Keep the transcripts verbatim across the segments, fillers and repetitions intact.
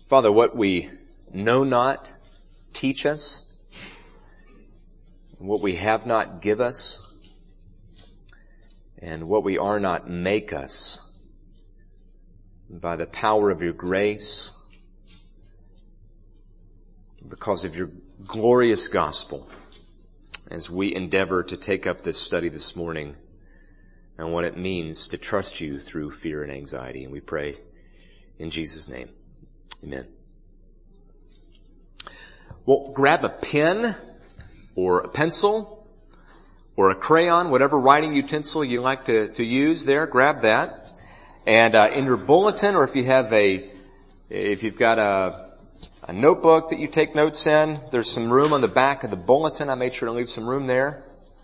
Father, what we know not, teach us. What we have not, give us. And what we are not, make us. By the power of your grace, because of your glorious gospel, as we endeavor to take up this study this morning and what it means to trust you through fear and anxiety. And we pray in Jesus' name. Amen. Well, grab a pen or a pencil or a crayon, whatever writing utensil you like to, to use there, grab that. And uh, in your bulletin, or if you have a, if you've got a, a notebook that you take notes in, there's some room on the back of the bulletin. I made sure to leave some room there.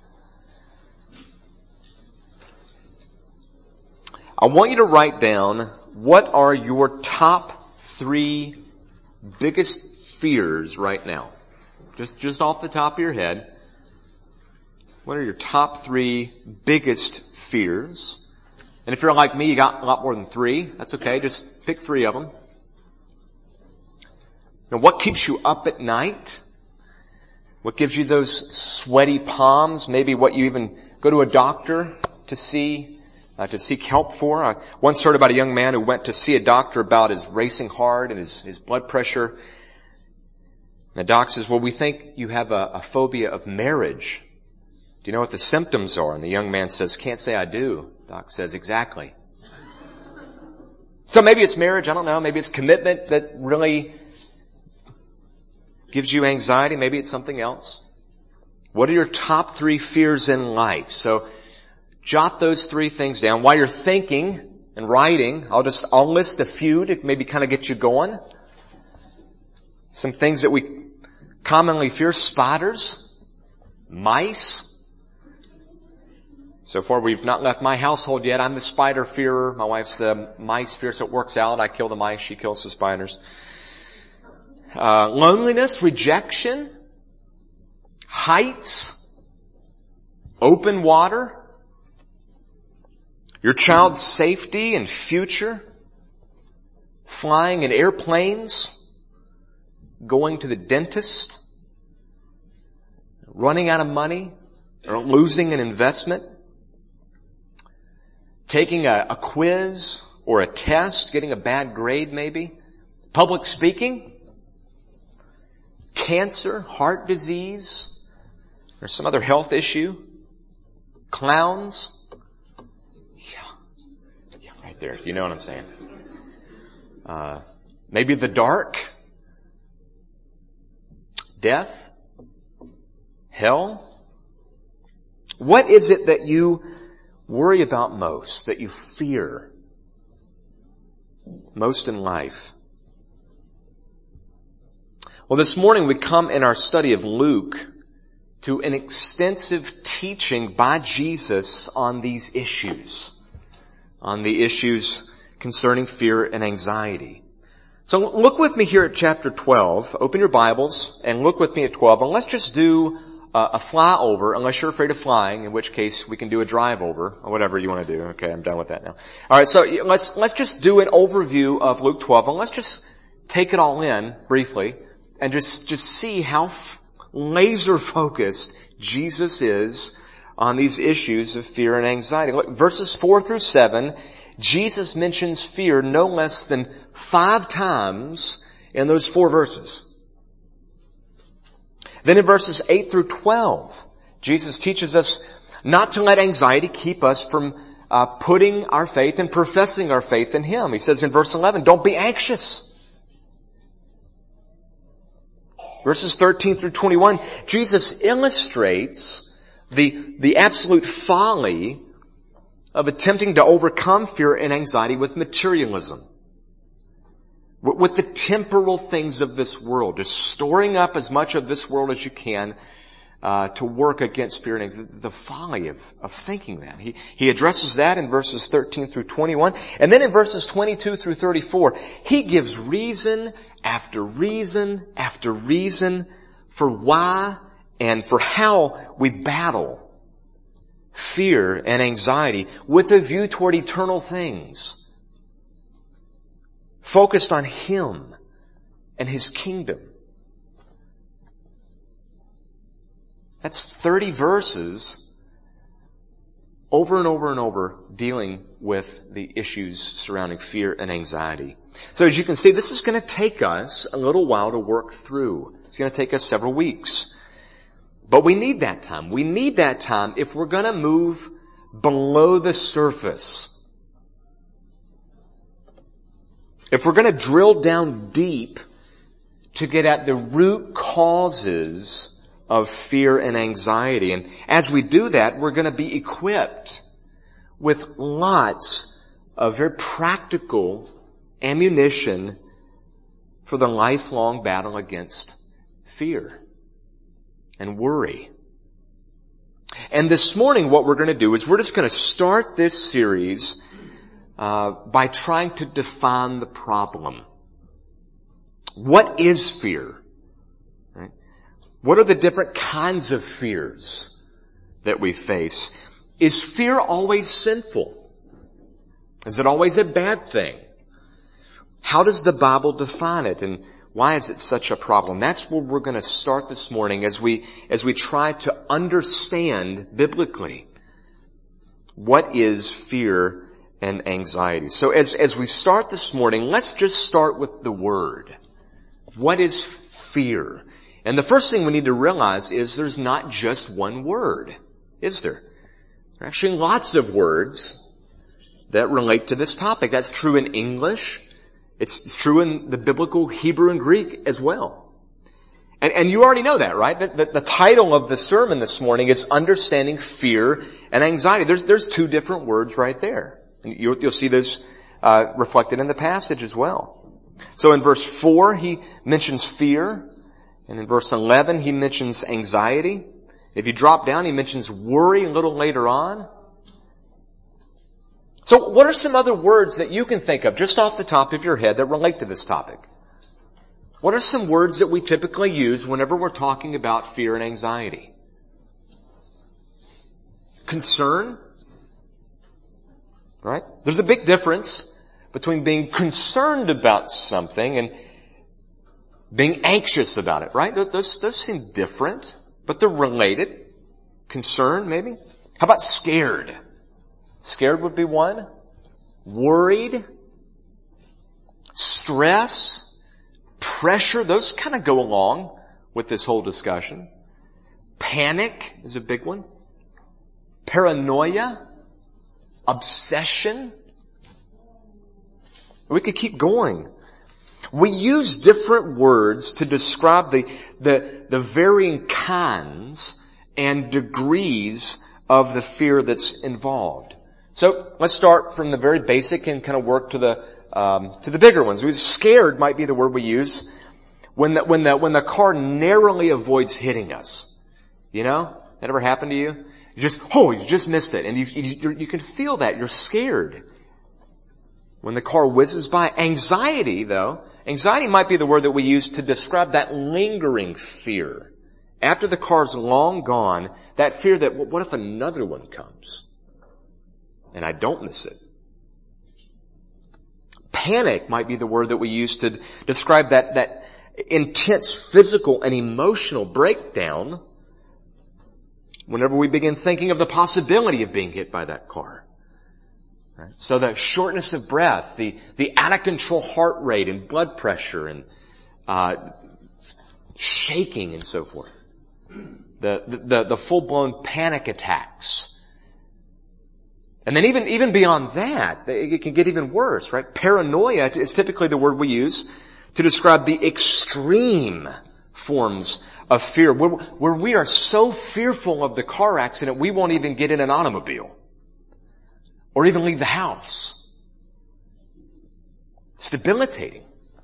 I want you to write down what are your top three biggest fears right now. Just, just off the top of your head. What are your top three biggest fears? And if you're like me, you got a lot more than three. That's okay. Just pick three of them. Now, what keeps you up at night? What gives you those sweaty palms? Maybe what you even go to a doctor to see, uh, to seek help for. I once heard about a young man who went to see a doctor about his racing heart and his, his blood pressure. And the doc says, well, we think you have a, a phobia of marriage. Do you know what the symptoms are? And the young man says, can't say I do. Doc says, exactly. So maybe it's marriage, I don't know. Maybe it's commitment that really gives you anxiety. Maybe it's something else. What are your top three fears in life? So jot those three things down. While you're thinking and writing, I'll just, I'll list a few to maybe kind of get you going. Some things that we commonly fear: spiders, mice. So far we've not left my household yet. I'm the spider fearer. My wife's the mice fearer, so it works out. I kill the mice, she kills the spiders. Uh, loneliness, rejection, heights, open water, your child's safety and future, flying in airplanes, going to the dentist, running out of money, or losing an investment, taking a, a quiz or a test, getting a bad grade maybe, public speaking, cancer, heart disease, or some other health issue, clowns. Yeah, yeah, right there. You know what I'm saying. Uh, maybe the dark, death, hell. What is it that you worry about most, that you fear most in life? Well, this morning we come in our study of Luke to an extensive teaching by Jesus on these issues, on the issues concerning fear and anxiety. So look with me here at chapter twelve. Open your Bibles and look with me at twelve. And let's just do uh, a flyover, unless you're afraid of flying, in which case we can do a drive over or whatever you want to do. Okay, I'm done with that now. All right, so let's let's just do an overview of Luke twelve, and let's just take it all in briefly and just just see how f- laser focused Jesus is on these issues of fear and anxiety. Look, verses four through seven, Jesus mentions fear no less than five times in those four verses. Then in verses eight through twelve, Jesus teaches us not to let anxiety keep us from uh, putting our faith and professing our faith in Him. He says in verse eleven, don't be anxious. Verses thirteen through twenty-one, Jesus illustrates the, the absolute folly of attempting to overcome fear and anxiety with materialism. With the temporal things of this world. Just storing up as much of this world as you can uh, to work against fear and anxiety. The folly of, of thinking that. He, he addresses that in verses thirteen through twenty-one. And then in verses twenty-two through thirty-four, he gives reason after reason after reason for why and for how we battle fear and anxiety with a view toward eternal things. Focused on Him and His kingdom. That's thirty verses over and over and over dealing with the issues surrounding fear and anxiety. So as you can see, this is going to take us a little while to work through. It's going to take us several weeks. But we need that time. We need that time if we're going to move below the surface. If we're going to drill down deep to get at the root causes of fear and anxiety. And as we do that, we're going to be equipped with lots of very practical ammunition for the lifelong battle against fear and worry. And this morning what we're going to do is we're just going to start this series uh, by trying to define the problem. What is fear? Right? What are the different kinds of fears that we face? Is fear always sinful? Is it always a bad thing? How does the Bible define it, and why is it such a problem? That's where we're going to start this morning as we, as we try to understand biblically what is fear and anxiety. So as, as we start this morning, let's just start with the word. What is fear? And the first thing we need to realize is there's not just one word, is there? There are actually lots of words that relate to this topic. That's true in English. It's, it's true in the biblical Hebrew and Greek as well. And, and you already know that, right? The, the, the title of the sermon this morning is Understanding Fear and Anxiety. There's, there's two different words right there. And you'll, you'll see those uh, reflected in the passage as well. So in verse four, he mentions fear. And in verse eleven, he mentions anxiety. If you drop down, he mentions worry a little later on. So what are some other words that you can think of just off the top of your head that relate to this topic? What are some words that we typically use whenever we're talking about fear and anxiety? Concern. Right? There's a big difference between being concerned about something and being anxious about it, right? Those, those seem different, but they're related. Concern, maybe? How about scared? Scared would be one. Worried. Stress. Pressure. Those kind of go along with this whole discussion. Panic is a big one. Paranoia. Obsession. We could keep going. We use different words to describe the, the, the varying kinds and degrees of the fear that's involved. So let's start from the very basic and kind of work to the um, to the bigger ones. Scared might be the word we use when the when the when the car narrowly avoids hitting us. You know, that ever happened to you? You just oh, you just missed it, and you you, you can feel that you're scared when the car whizzes by. Anxiety, though, anxiety might be the word that we use to describe that lingering fear after the car's long gone. That fear that what if another one comes? And I don't miss it. Panic might be the word that we use to describe that, that intense physical and emotional breakdown whenever we begin thinking of the possibility of being hit by that car. Right? So the shortness of breath, the, the out of control heart rate and blood pressure and, uh, shaking and so forth. The, the, the full-blown panic attacks. And then even, even beyond that, it can get even worse, right? Paranoia is typically the word we use to describe the extreme forms of fear, where, where we are so fearful of the car accident, we won't even get in an automobile or even leave the house. It's debilitating.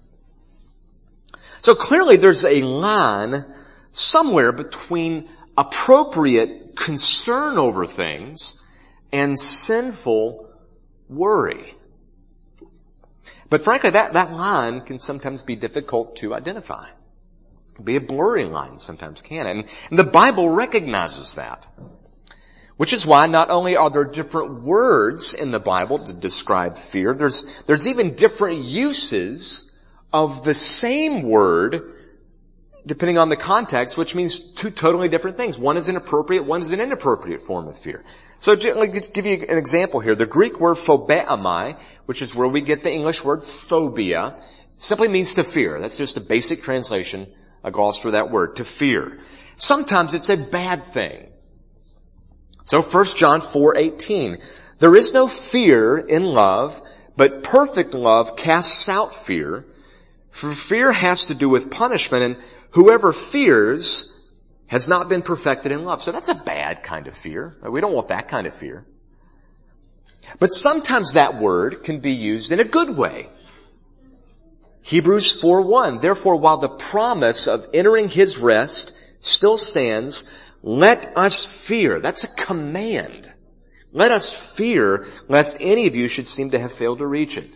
So clearly there's a line somewhere between appropriate concern over things and sinful worry. But frankly, that, that line can sometimes be difficult to identify. It can be a blurry line sometimes, can it? And, and the Bible recognizes that. Which is why not only are there different words in the Bible to describe fear, there's, there's even different uses of the same word, depending on the context, which means two totally different things. One is an appropriate, one is an inappropriate form of fear. So let me give you an example here. The Greek word phobeamai, which is where we get the English word phobia, simply means to fear. That's just a basic translation, a gloss for that word, to fear. Sometimes it's a bad thing. So First John four eighteen, there is no fear in love, but perfect love casts out fear. For fear has to do with punishment, and whoever fears has not been perfected in love. So that's a bad kind of fear. We don't want that kind of fear. But sometimes that word can be used in a good way. Hebrews four one, therefore while the promise of entering his rest still stands, let us fear. That's a command. Let us fear lest any of you should seem to have failed to reach it.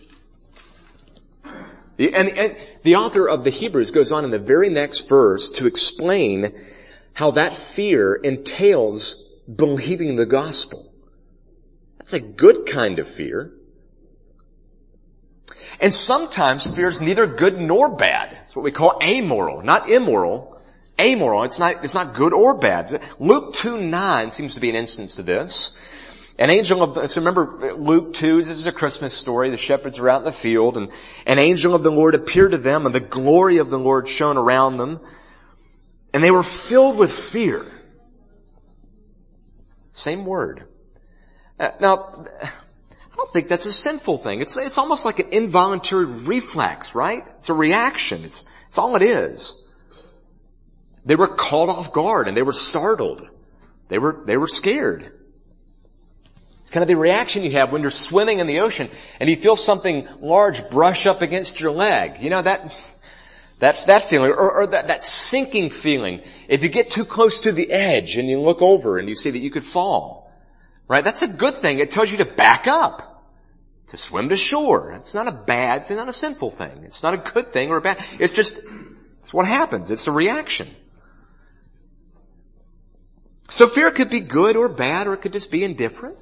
The, and, and the author of the Hebrews goes on in the very next verse to explain how that fear entails believing the gospel. That's a good kind of fear. And sometimes fear is neither good nor bad. It's what we call amoral, not immoral. Amoral. It's not, it's not good or bad. Luke two nine seems to be an instance of this. An angel of the, so remember Luke two, this is a Christmas story. The shepherds are out in the field, and an angel of the Lord appeared to them, and the glory of the Lord shone around them. And they were filled with fear. Same word. Now, I don't think that's a sinful thing. It's, it's almost like an involuntary reflex, right? It's a reaction. It's, it's all it is. They were caught off guard and they were startled. They were, they were scared. It's kind of the reaction you have when you're swimming in the ocean and you feel something large brush up against your leg. You know, that, that, that feeling, or, or that, that sinking feeling. If you get too close to the edge and you look over and you see that you could fall, right? That's a good thing. It tells you to back up, to swim to shore. It's not a bad thing, not a sinful thing. It's not a good thing or a bad. It's just, it's what happens. It's a reaction. So fear could be good or bad, or it could just be indifferent.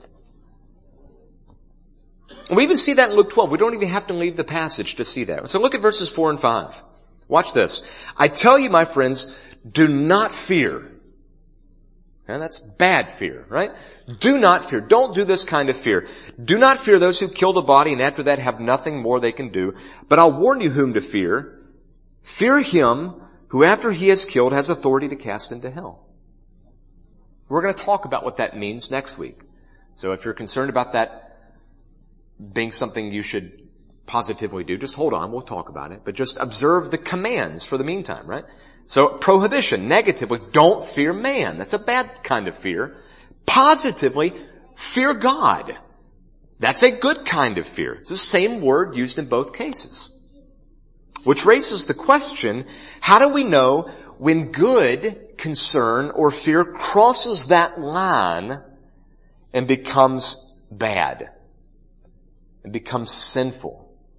And we even see that in Luke twelve. We don't even have to leave the passage to see that. So look at verses four and five. Watch this. I tell you, my friends, do not fear. And that's bad fear, right? Do not fear. Don't do this kind of fear. Do not fear those who kill the body and after that have nothing more they can do. But I'll warn you whom to fear. Fear him who after he has killed has authority to cast into hell. We're going to talk about what that means next week. So if you're concerned about that being something you should positively do, just hold on, we'll talk about it. But just observe the commands for the meantime, right? So prohibition, negatively, don't fear man. That's a bad kind of fear. Positively, fear God. That's a good kind of fear. It's the same word used in both cases. Which raises the question, how do we know when good concern or fear crosses that line and becomes bad? And becomes sinful?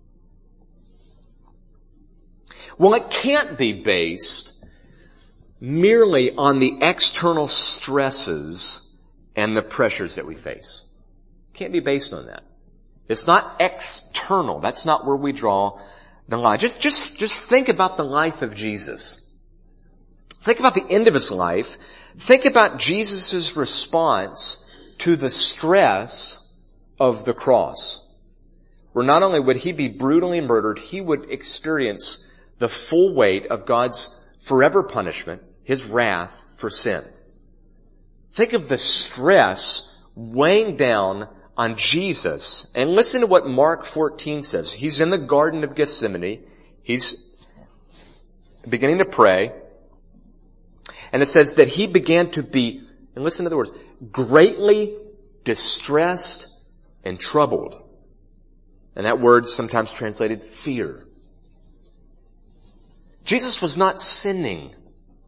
Well, it can't be based merely on the external stresses and the pressures that we face. It can't be based on that. It's not external. That's not where we draw the line. Just, just, just think about the life of Jesus. Think about the end of his life. Think about Jesus' response to the stress of the cross. Where not only would he be brutally murdered, he would experience the full weight of God's forever punishment, his wrath for sin. Think of the stress weighing down on Jesus. And listen to what Mark fourteen says. He's in the Garden of Gethsemane. He's beginning to pray. And it says that he began to be, and listen to the words, greatly distressed and troubled. And that word sometimes translated fear. Jesus was not sinning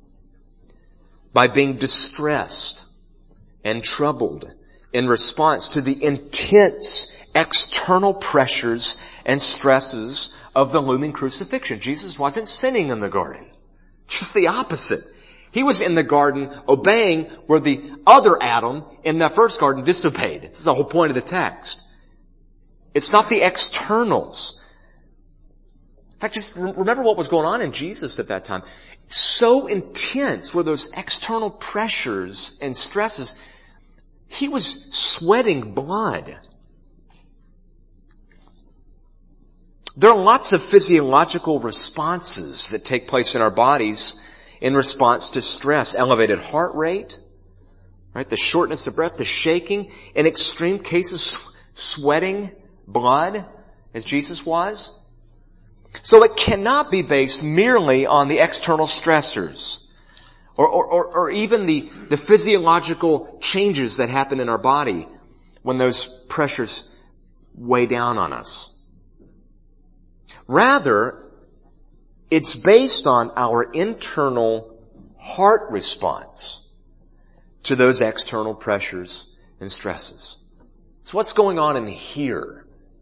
by being distressed and troubled in response to the intense external pressures and stresses of the looming crucifixion. Jesus wasn't sinning in the garden. Just the opposite. He was in the garden obeying where the other Adam in the first garden disobeyed. This is the whole point of the text. It's not the externals. In fact, just remember what was going on in Jesus at that time. So intense were those external pressures and stresses. He was sweating blood. There are lots of physiological responses that take place in our bodies in response to stress. Elevated heart rate, right? The shortness of breath, the shaking, in extreme cases, sweating blood, as Jesus was. So it cannot be based merely on the external stressors or, or, or, or even the, the physiological changes that happen in our body when those pressures weigh down on us. Rather, it's based on our internal heart response to those external pressures and stresses. So what's going on in here?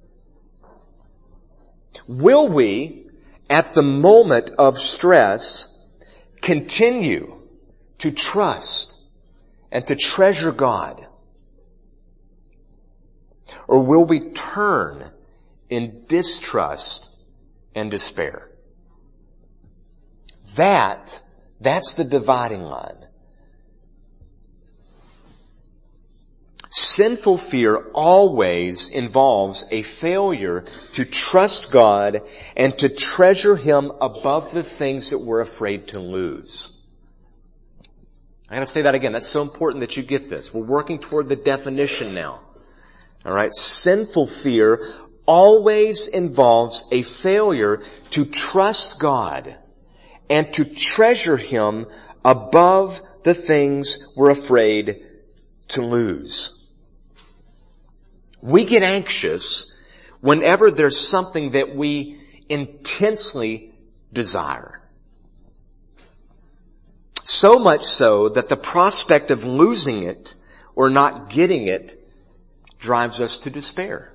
Will we, at the moment of stress, continue to trust and to treasure God? Or will we turn in distrust and despair? That, that's the dividing line. Sinful fear always involves a failure to trust God and to treasure Him above the things that we're afraid to lose. I gotta say that again. That's so important that you get this. We're working toward the definition now. Alright? Sinful fear always involves a failure to trust God and to treasure Him above the things we're afraid to lose. We get anxious whenever there's something that we intensely desire. So much so that the prospect of losing it or not getting it drives us to despair.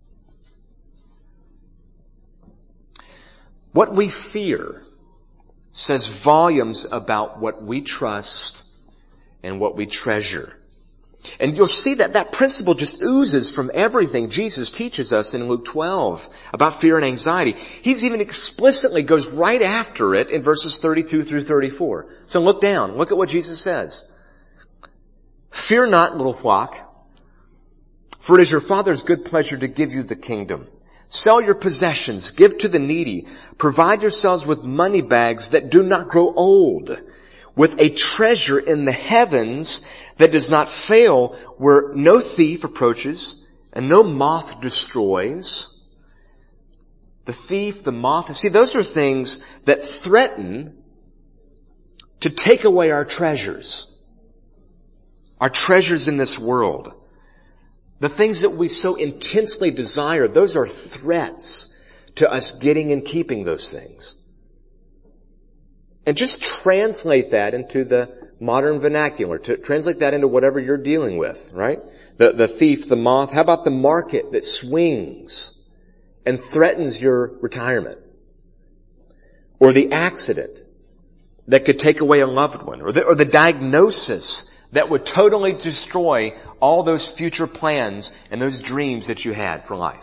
What we fear says volumes about what we trust and what we treasure. And you'll see that that principle just oozes from everything Jesus teaches us in Luke twelve about fear and anxiety. He's even explicitly goes right after it in verses thirty-two through thirty-four. So look down. Look at what Jesus says. Fear not, little flock, for it is your Father's good pleasure to give you the kingdom. Sell your possessions, give to the needy, provide yourselves with money bags that do not grow old, with a treasure in the heavens that does not fail, where no thief approaches and no moth destroys. The thief, the moth, see, those are things that threaten to take away our treasures. Our treasures in this world. The things that we so intensely desire, those are threats to us getting and keeping those things. And just translate that into the modern vernacular, to translate that into whatever you're dealing with, right? The, the thief, the moth. How about the market that swings and threatens your retirement? Or the accident that could take away a loved one? Or the, or the diagnosis that would totally destroy all those future plans and those dreams that you had for life?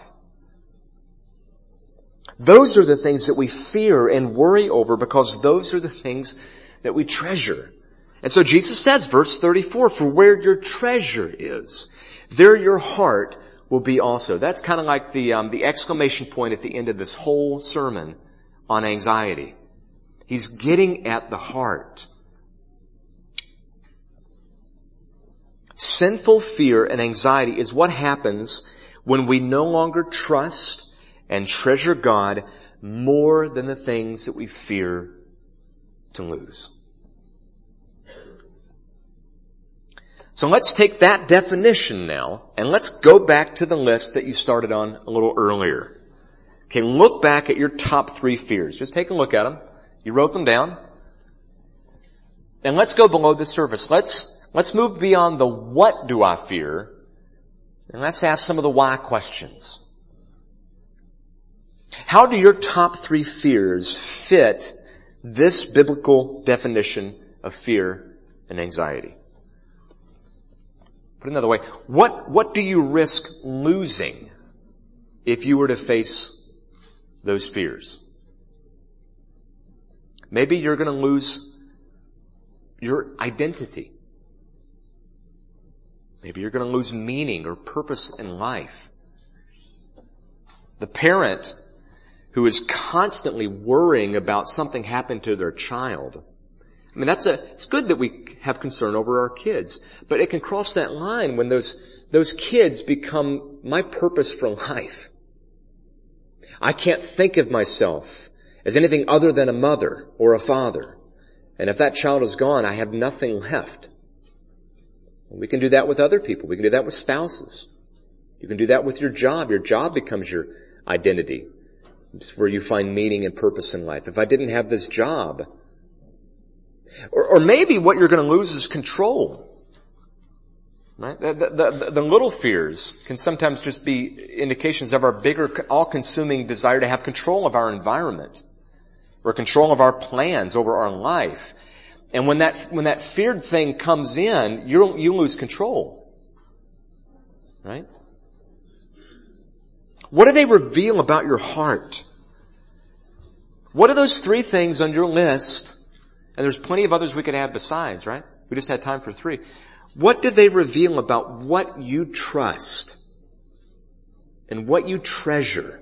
Those are the things that we fear and worry over because those are the things that we treasure. And so Jesus says, verse thirty-four, for where your treasure is, there your heart will be also. That's kind of like the um, the exclamation point at the end of this whole sermon on anxiety. He's getting at the heart. Sinful fear and anxiety is what happens when we no longer trust and treasure God more than the things that we fear to lose. So let's take that definition now, and let's go back to the list that you started on a little earlier. Okay, look back at your top three fears. Just take a look at them. You wrote them down. And let's go below the surface. Let's, let's move beyond the what do I fear, and let's ask some of the why questions. How do your top three fears fit this biblical definition of fear and anxiety? Put it another way, what, what do you risk losing if you were to face those fears? Maybe you're going to lose your identity. Maybe you're going to lose meaning or purpose in life. The parent who is constantly worrying about something happening to their child. I mean, that's a, it's good that we have concern over our kids, but it can cross that line when those, those kids become my purpose for life. I can't think of myself as anything other than a mother or a father. And if that child is gone, I have nothing left. We can do that with other people. We can do that with spouses. You can do that with your job. Your job becomes your identity. It's where you find meaning and purpose in life. If I didn't have this job, or, or maybe what you're going to lose is control. Right? The, the, the, the little fears can sometimes just be indications of our bigger, all-consuming desire to have control of our environment, or control of our plans over our life. And when that, when that feared thing comes in, you you lose control. Right? What do they reveal about your heart? What are those three things on your list? And there's plenty of others we could add besides, right? We just had time for three. What do they reveal about what you trust and what you treasure?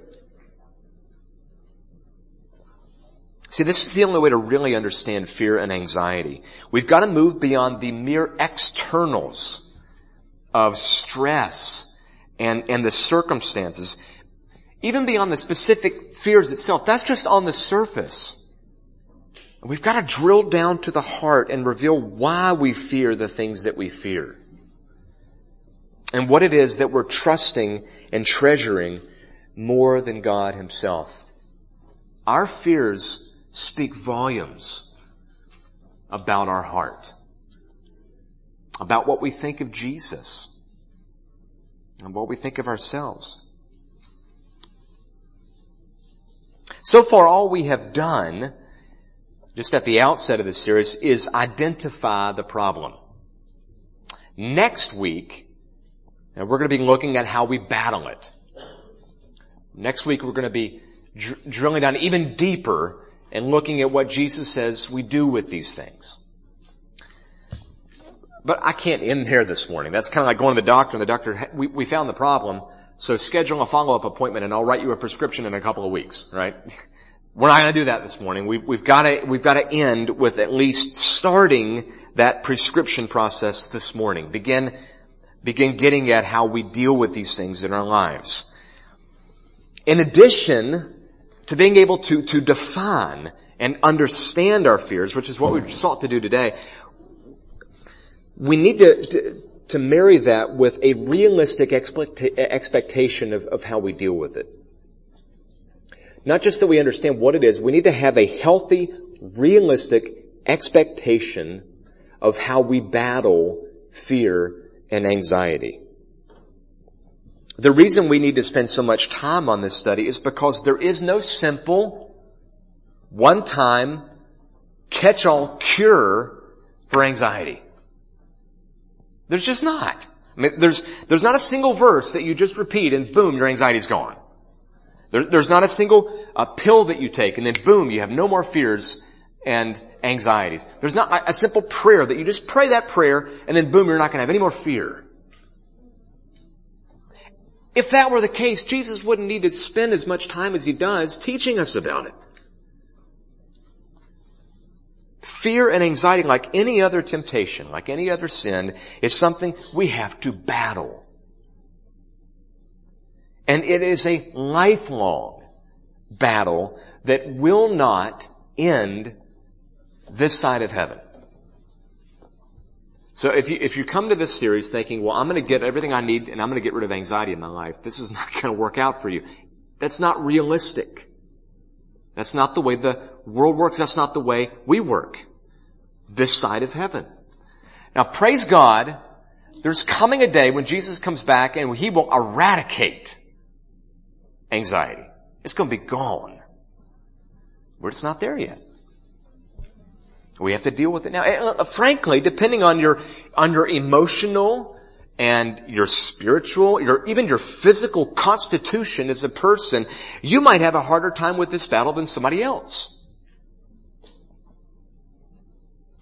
See, this is the only way to really understand fear and anxiety. We've got to move beyond the mere externals of stress and, and the circumstances. Even beyond the specific fears itself, that's just on the surface. We've got to drill down to the heart and reveal why we fear the things that we fear. And what it is that we're trusting and treasuring more than God Himself. Our fears speak volumes about our heart, about what we think of Jesus, and what we think of ourselves. So far, all we have done, just at the outset of this series, is identify the problem. Next week, we're going to be looking at how we battle it. Next week, we're going to be dr- drilling down even deeper and looking at what Jesus says we do with these things. But I can't end here this morning. That's kind of like going to the doctor, and the doctor, we, we found the problem, so schedule a follow-up appointment and I'll write you a prescription in a couple of weeks, right? We're not going to do that this morning. We've, we've got to, we've got to end with at least starting that prescription process this morning. Begin, begin getting at how we deal with these things in our lives. In addition to being able to, to define and understand our fears, which is what we've sought to do today, we need to, to, to marry that with a realistic expecta- expectation of, of how we deal with it. Not just that we understand what it is, we need to have a healthy, realistic expectation of how we battle fear and anxiety. The reason we need to spend so much time on this study is because there is no simple, one-time, catch-all cure for anxiety. There's just not. I mean, there's, there's not a single verse that you just repeat and boom, your anxiety's gone. There, there's not a single uh, pill that you take and then boom, you have no more fears and anxieties. There's not a, a simple prayer that you just pray that prayer and then boom, you're not going to have any more fear. If that were the case, Jesus wouldn't need to spend as much time as He does teaching us about it. Fear and anxiety, like any other temptation, like any other sin, is something we have to battle. And it is a lifelong battle that will not end this side of heaven. So if you, if you come to this series thinking, well, I'm going to get everything I need and I'm going to get rid of anxiety in my life, this is not going to work out for you. That's not realistic. That's not the way the world works. That's not the way we work this side of heaven. Now, praise God, there's coming a day when Jesus comes back and He will eradicate anxiety. It's going to be gone. But it's not there yet. We have to deal with it now. And, uh, frankly, depending on your, on your emotional and your spiritual, your, even your physical constitution as a person, you might have a harder time with this battle than somebody else.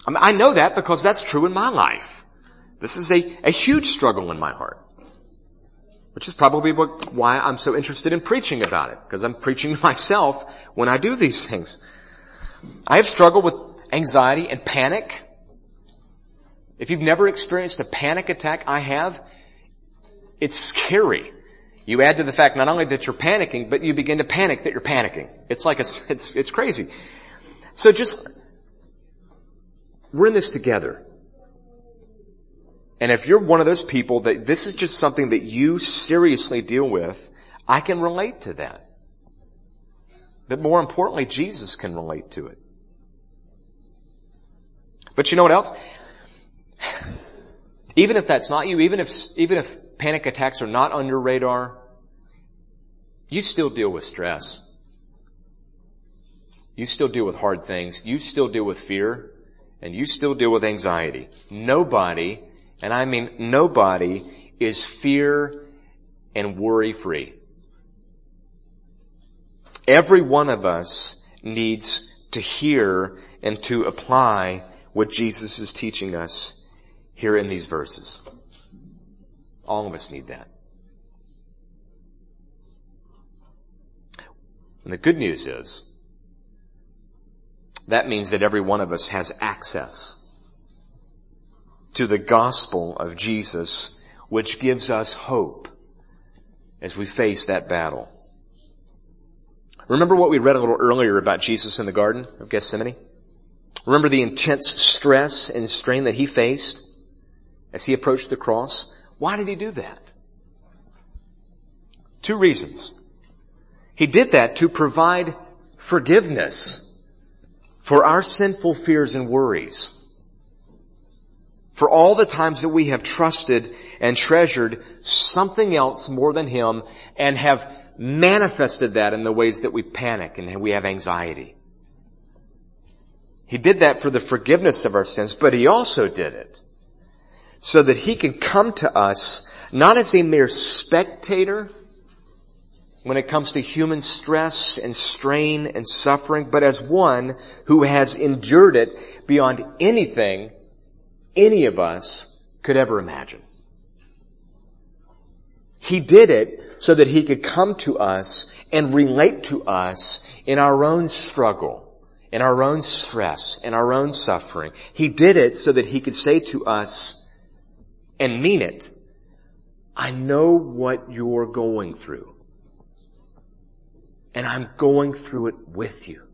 I mean, I know that because that's true in my life. This is a, a huge struggle in my heart. Which is probably what, why I'm so interested in preaching about it. Because I'm preaching to myself when I do these things. I have struggled with anxiety and panic. If you've never experienced a panic attack, I have. It's scary. You add to the fact not only that you're panicking, but you begin to panic that you're panicking. It's like a, it's, it's crazy. So just, we're in this together. And if you're one of those people that this is just something that you seriously deal with, I can relate to that. But more importantly, Jesus can relate to it. But you know what else? Even if that's not you, even if, even if panic attacks are not on your radar, you still deal with stress. You still deal with hard things. You still deal with fear. And you still deal with anxiety. Nobody, and I mean nobody, is fear and worry free. Every one of us needs to hear and to apply what Jesus is teaching us here in these verses. All of us need that. And the good news is, that means that every one of us has access to the gospel of Jesus, which gives us hope as we face that battle. Remember what we read a little earlier about Jesus in the Garden of Gethsemane? Remember the intense stress and strain that he faced as he approached the cross? Why did he do that? Two reasons. He did that to provide forgiveness for our sinful fears and worries. For all the times that we have trusted and treasured something else more than him and have manifested that in the ways that we panic and we have anxiety. He did that for the forgiveness of our sins, but he also did it so that he can come to us not as a mere spectator when it comes to human stress and strain and suffering, but as one who has endured it beyond anything any of us could ever imagine. He did it so that he could come to us and relate to us in our own struggle, in our own stress, in our own suffering. He did it so that he could say to us, and mean it, I know what you're going through. And I'm going through it with you.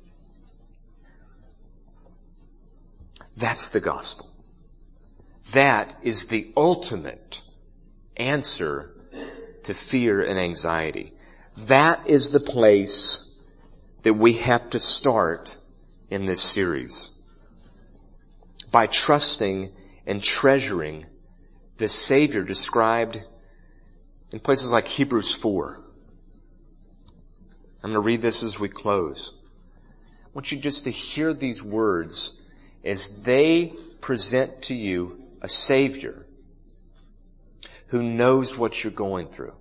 That's the gospel. That is the ultimate answer to fear and anxiety. That is the place that we have to start in this series. By trusting and treasuring the Savior described in places like Hebrews four. I'm going to read this as we close. I want you just to hear these words as they present to you a Savior who knows what you're going through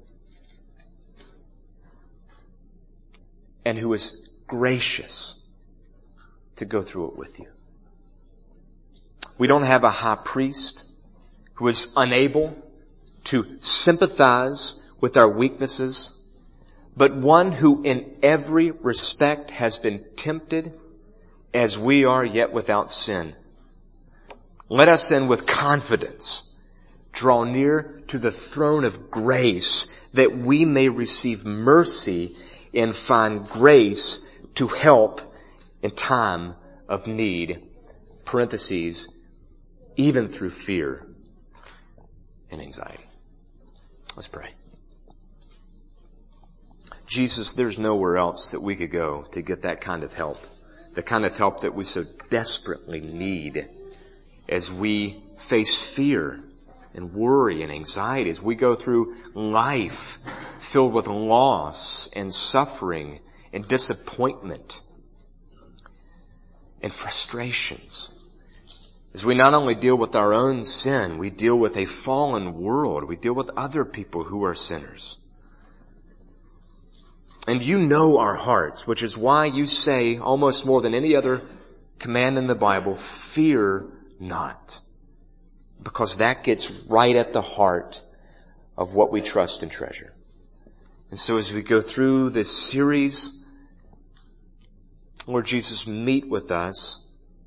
and who is gracious to go through it with you. We don't have a high priest who is unable to sympathize with our weaknesses, but one who in every respect has been tempted as we are, yet without sin. Let us then with confidence draw near to the throne of grace that we may receive mercy and find grace to help in time of need. Parentheses, even through fear and anxiety. Let's pray. Jesus, there's nowhere else that we could go to get that kind of help. The kind of help that we so desperately need as we face fear and worry and anxiety, as we go through life filled with loss and suffering and disappointment and frustrations. As we not only deal with our own sin, we deal with a fallen world. We deal with other people who are sinners. And you know our hearts, which is why you say almost more than any other command in the Bible, fear not. Because that gets right at the heart of what we trust and treasure. And so as we go through this series, Lord Jesus, meet with us,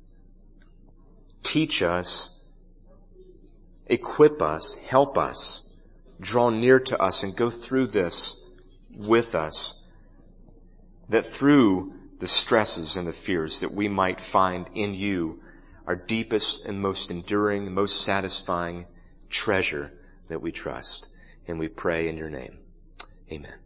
teach us, equip us, help us, draw near to us, and go through this with us, that through the stresses and the fears that we might find in you our deepest and most enduring, most satisfying treasure that we trust. And we pray in your name. Amen.